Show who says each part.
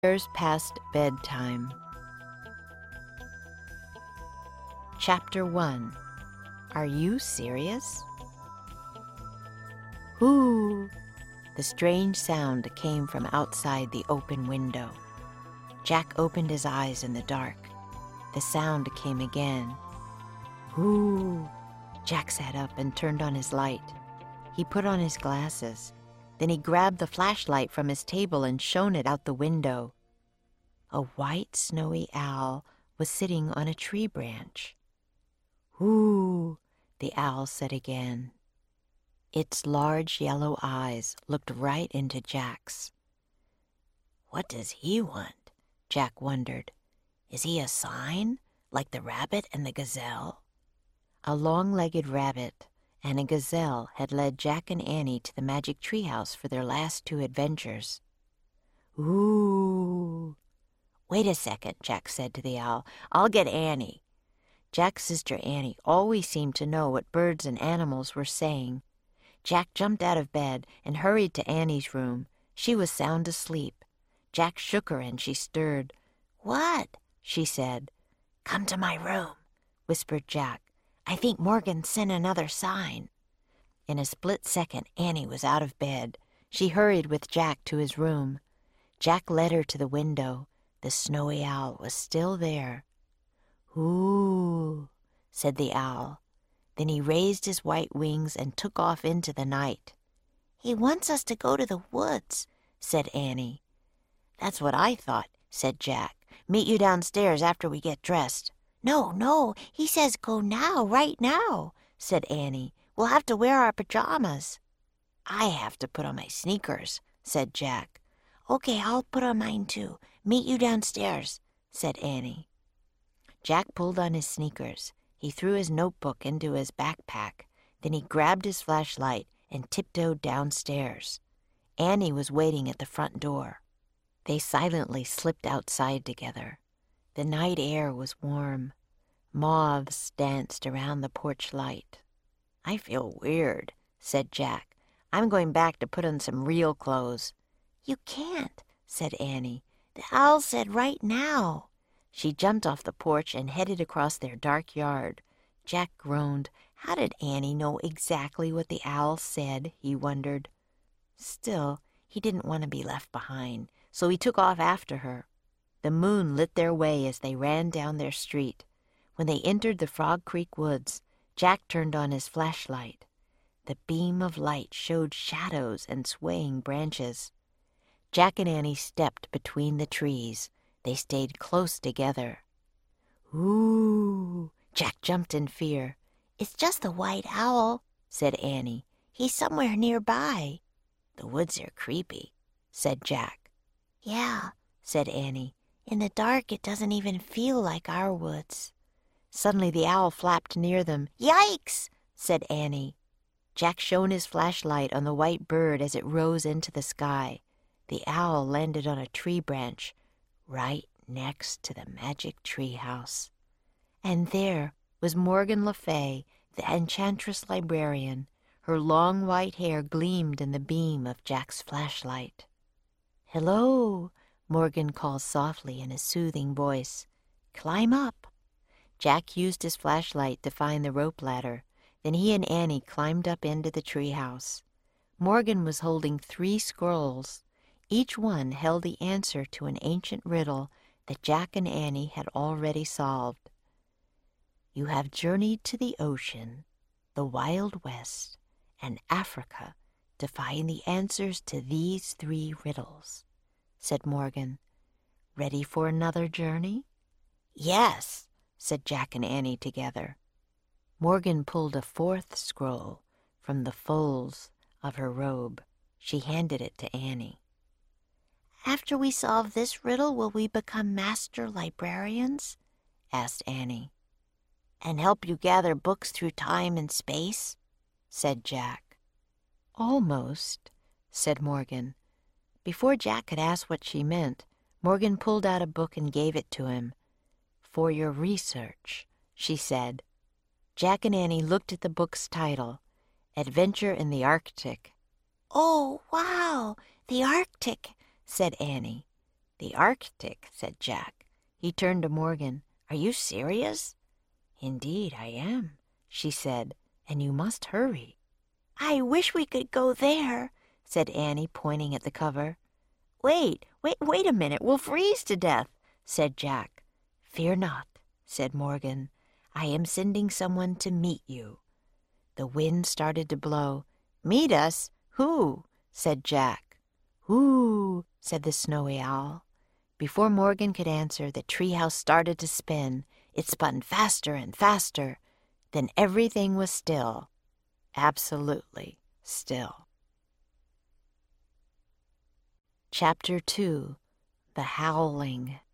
Speaker 1: Years past bedtime. Chapter 1. Are you serious? Whoo! The strange sound came from outside the open window. Jack opened his eyes in the dark. The sound came again. Whoo! Jack sat up and turned on his light. He put on his glasses. Then he grabbed the flashlight from his table and shone it out the window. A white, snowy owl was sitting on a tree branch. "Whoo!" the owl said again. Its large yellow eyes looked right into Jack's. What does he want? Jack wondered. Is he a sign, like the rabbit and the gazelle? A long-legged rabbit and a gazelle had led Jack and Annie to the magic treehouse for their last 2 adventures. Ooh! Wait a second, Jack said to the owl. I'll get Annie. Jack's sister Annie always seemed to know what birds and animals were saying. Jack jumped out of bed and hurried to Annie's room. She was sound asleep. Jack shook her and she stirred. What? She said. Come to my room, whispered Jack. I think Morgan sent another sign. In a split second, Annie was out of bed. She hurried with Jack to his room. Jack led her to the window. The snowy owl was still there. Ooh, said the owl. Then he raised his white wings and took off into the night. He wants us to go to the woods, said Annie. That's what I thought, said Jack. Meet you downstairs after we get dressed. No, he says go now, right now, said Annie. We'll have to wear our pajamas. I have to put on my sneakers, said Jack. Okay, I'll put on mine too. Meet you downstairs, said Annie. Jack pulled on his sneakers. He threw his notebook into his backpack. Then he grabbed his flashlight and tiptoed downstairs. Annie was waiting at the front door. They silently slipped outside together. The night air was warm. Moths danced around the porch light. I feel weird, said Jack. I'm going back to put on some real clothes. You can't, said Annie. The owl said right now. She jumped off the porch and headed across their dark yard. Jack groaned. How did Annie know exactly what the owl said, he wondered. Still, he didn't want to be left behind, so he took off after her. The moon lit their way as they ran down their street. When they entered the Frog Creek woods, Jack turned on his flashlight. The beam of light showed shadows and swaying branches. Jack and Annie stepped between the trees. They stayed close together. Ooh! Jack jumped in fear. It's just the white owl, said Annie. He's somewhere nearby. The woods are creepy, said Jack. Yeah, said Annie. In the dark, it doesn't even feel like our woods. Suddenly the owl flapped near them. Yikes, said Annie. Jack shone his flashlight on the white bird as it rose into the sky. The owl landed on a tree branch right next to the magic tree house. And there was Morgan Le Fay, the enchantress librarian. Her long white hair gleamed in the beam of Jack's flashlight. Hello, Morgan called softly in a soothing voice. Climb up. Jack used his flashlight to find the rope ladder. Then he and Annie climbed up into the treehouse. Morgan was holding 3 scrolls. Each one held the answer to an ancient riddle that Jack and Annie had already solved. You have journeyed to the ocean, the Wild West, and Africa to find the answers to these 3 riddles, said Morgan. Ready for another journey? Yes, said Jack and Annie together. Morgan pulled a 4th scroll from the folds of her robe. She handed it to Annie. After we solve this riddle, will we become master librarians? Asked Annie. And help you gather books through time and space? Said Jack. Almost, said Morgan. Before Jack could ask what she meant, Morgan pulled out a book and gave it to him. For your research, she said. Jack and Annie looked at the book's title, Adventure in the Arctic. Oh, wow, the Arctic, said Annie. "The Arctic," said Jack. He turned to Morgan. "Are you serious?" "Indeed I am," she said, "and you must hurry." "I wish we could go there," said Annie, pointing at the cover. Wait a minute, we'll freeze to death," said Jack. "Fear not," said Morgan. "I am sending someone to meet you." The wind started to blow. "Meet us? Who?" said Jack. "Who?" said the Snowy Owl. Before Morgan could answer, the treehouse started to spin. It spun faster and faster. Then everything was still. Absolutely still. Chapter 2. The Howling.